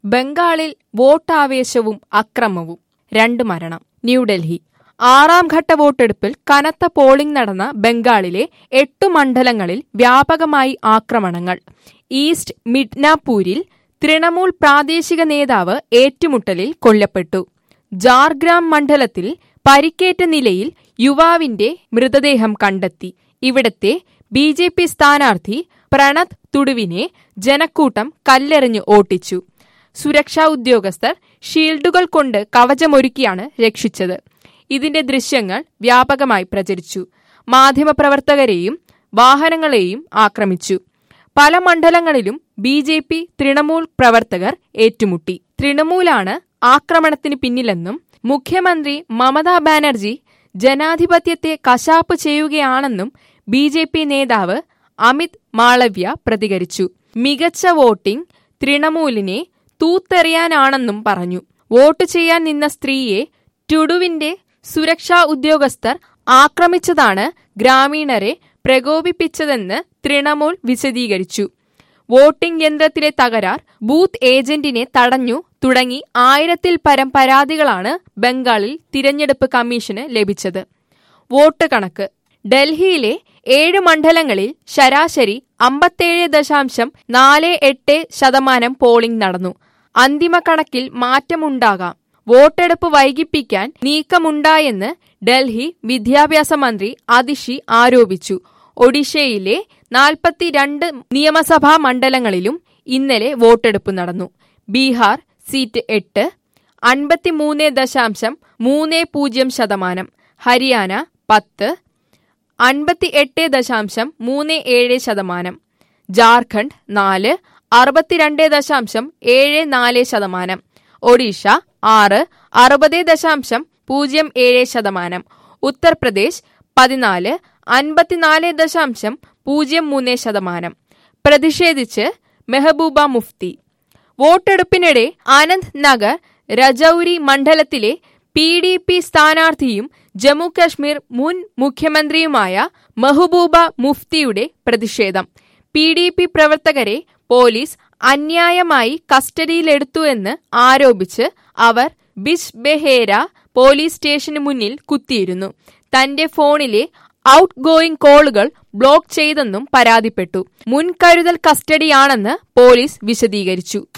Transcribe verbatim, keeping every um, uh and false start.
ബംഗാളിൽ വോട്ടാവേശവും അക്രമവും. രണ്ട് മരണം. ന്യൂഡൽഹി. ആറാം ഘട്ട വോട്ടെടുപ്പിൽ കനത്ത പോളിംഗ് നടന്ന ബംഗാളിലെ എട്ടു മണ്ഡലങ്ങളിൽ വ്യാപകമായി ആക്രമണങ്ങൾ. ഈസ്റ്റ് മിഡ്നാപൂരിൽ തൃണമൂൽ പ്രാദേശിക നേതാവ് ഏറ്റുമുട്ടലിൽ കൊല്ലപ്പെട്ടു. ജാർഗ്രാം മണ്ഡലത്തിൽ പരിക്കേറ്റ നിലയിൽ യുവാവിന്റെ മൃതദേഹം കണ്ടെത്തി. ഇവിടത്തെ ബി ജെ പി സ്ഥാനാർത്ഥി പ്രണത് തുടുവിനെ ജനക്കൂട്ടം കല്ലെറിഞ്ഞ് ഓട്ടിച്ചു. സുരക്ഷാ ഉദ്യോഗസ്ഥർ ഷീൽഡുകൾ കൊണ്ട് കവചമൊരുക്കിയാണ് രക്ഷിച്ചത്. ഇതിന്റെ ദൃശ്യങ്ങൾ വ്യാപകമായി പ്രചരിച്ചു. മാധ്യമപ്രവർത്തകരെയും വാഹനങ്ങളെയും ആക്രമിച്ചു. പല മണ്ഡലങ്ങളിലും ബി ജെ പി തൃണമൂൽ പ്രവർത്തകർ ഏറ്റുമുട്ടി. തൃണമൂലാണ് ആക്രമണത്തിന് പിന്നിലെന്നും മുഖ്യമന്ത്രി മമതാ ബാനർജി ജനാധിപത്യത്തെ കശാപ്പ് ചെയ്യുകയാണെന്നും ബി ജെ പി നേതാവ് അമിത് മാളവ്യ പ്രതികരിച്ചു. മികച്ച വോട്ടിംഗ് തൃണമൂലിനെ തൂത്തെറിയാനാണെന്നും പറഞ്ഞു. വോട്ട് ചെയ്യാൻ നിന്ന സ്ത്രീയെ ടുഡുവിന്റെ സുരക്ഷാ ഉദ്യോഗസ്ഥർ ആക്രമിച്ചതാണ് ഗ്രാമീണരെ പ്രകോപിപ്പിച്ചതെന്ന് തൃണമൂൽ വിശദീകരിച്ചു. വോട്ടിംഗ് യന്ത്രത്തിലെ തകരാർ, ബൂത്ത് ഏജന്റിനെ തടഞ്ഞു തുടങ്ങി ആയിരത്തിൽ പരം പരാതികളാണ് ബംഗാളിൽ തിരഞ്ഞെടുപ്പ് കമ്മീഷന് ലഭിച്ചത്. വോട്ട് കണക്ക്. ഡൽഹിയിലെ ഏഴ് മണ്ഡലങ്ങളിൽ ശരാശരി അമ്പത്തേഴ് ദശാംശം നാല് എട്ട് ശതമാനം പോളിംഗ് നടന്നു. അന്തിമ കണക്കിൽ മാറ്റമുണ്ടാകാം. വോട്ടെടുപ്പ് വൈകിപ്പിക്കാൻ നീക്കമുണ്ടായെന്ന് ഡൽഹി വിദ്യാഭ്യാസ മന്ത്രി അതിഷി ആരോപിച്ചു. ഒഡീഷയിലെ നാൽപ്പത്തിരണ്ട് നിയമസഭാ മണ്ഡലങ്ങളിലും ഇന്നലെ വോട്ടെടുപ്പ് നടന്നു. ബീഹാർ സീറ്റ് എട്ട്, അൻപത്തിമൂന്ന് ദശാംശം മൂന്ന് പൂജ്യം ശതമാനം. ഹരിയാന പത്ത്, അൻപത്തി എട്ട് ദശാംശം മൂന്ന് ഏഴ് ശതമാനം. ജാർഖണ്ഡ് നാല്, അറുപത്തിരണ്ട് ദശാംശം ഏഴ് നാല് ശതമാനം. ഒഡീഷ ആറ്, അറുപത് ദശാംശം പൂജ്യം ഏഴ് ശതമാനം. ഉത്തർപ്രദേശ് പതിനാല്, അൻപത്തിനാല് ദശാംശം പൂജ്യം മൂന്ന് ശതമാനം. പ്രതിഷേധിച്ച് മെഹബൂബ മുഫ്തി. വോട്ടെടുപ്പിനിടെ ആനന്ദ് നഗർ രജൌരി മണ്ഡലത്തിലെ പി ഡി പി സ്ഥാനാർത്ഥിയും ജമ്മു കശ്മീർ മുൻ മുഖ്യമന്ത്രിയുമായ മെഹബൂബ മുഫ്തിയുടെ പ്രതിഷേധം. പി ഡി പി പ്രവർത്തകരെ പോലീസ് അന്യായമായി കസ്റ്റഡിയിലെടുത്തുവെന്ന് ആരോപിച്ച് അവർ ബിജ്ബെഹേര പോലീസ് സ്റ്റേഷന് മുന്നിൽ കുത്തിയിരുന്നു. തന്റെ ഫോണിലെ ഔട്ട് ഗോയിങ് കോളുകൾ ബ്ലോക്ക് ചെയ്തെന്നും പരാതിപ്പെട്ടു. മുൻകരുതൽ കസ്റ്റഡിയാണെന്ന് പോലീസ് വിശദീകരിച്ചു.